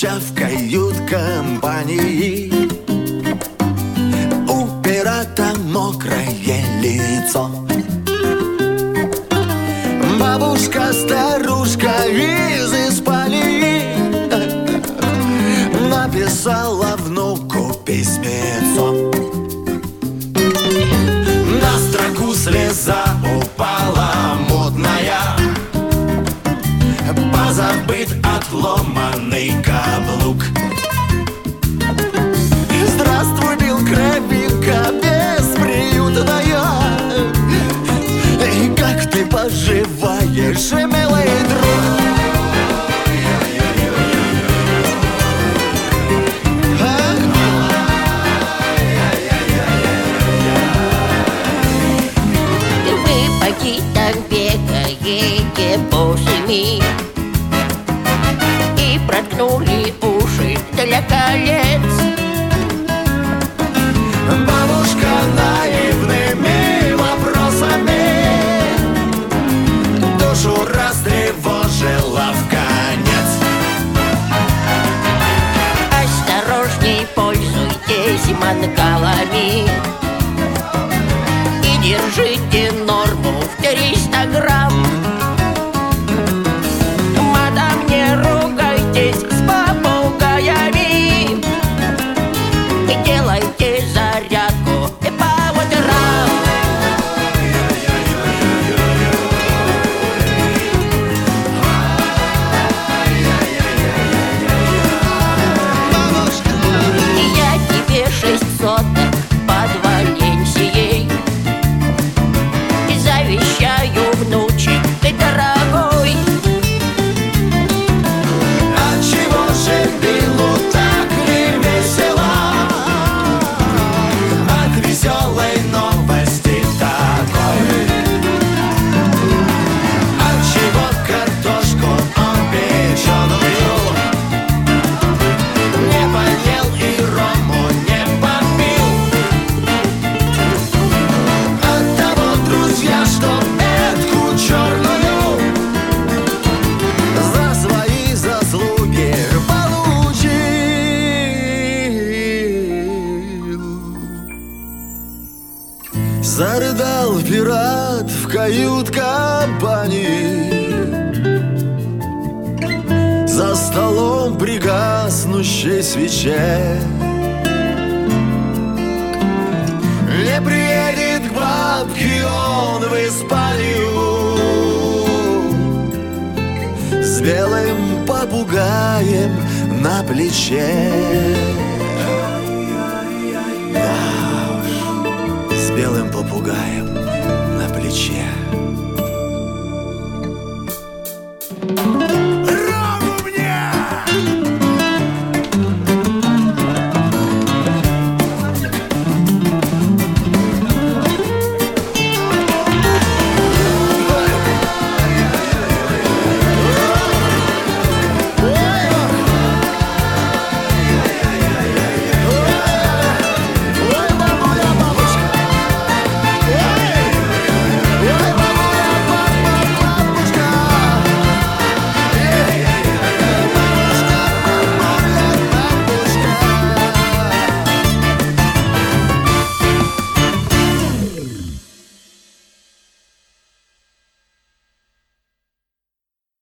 встреча в кают-компании. У пирата мокрое лицо. Бабушка-старушка из Испании написала внуку письмецо. На строку слеза упала модная, позабыт отломанный каблук. Здравствуй, Билл, кровинка бесприютная, и как ты поживаешь, милый друг? Бегаете по семи и проткнули уши для колец. Бабушка наивными вопросами душу растревожила вконец. Осторожней пользуйтесь мангалами и держите норму в 300 грамм. Мадам, не ругайтесь с попугаями и делайте зарядку по утрам. Я тебе 600 под Валенсией завещаю, внучек ты дорогой. Отчего же Биллу так не весело от веселой новости такой? Отчего картошку он печеную не поел и рому не попил? Оттого, друзья, что метку черную за свои заслуги получил. Зарыдал пират в кают-компании за столом при гаснущей свече. Не приедет к бабке он в Испанию с белым попугаем на плече. Да уж, с белым попугаем на плече.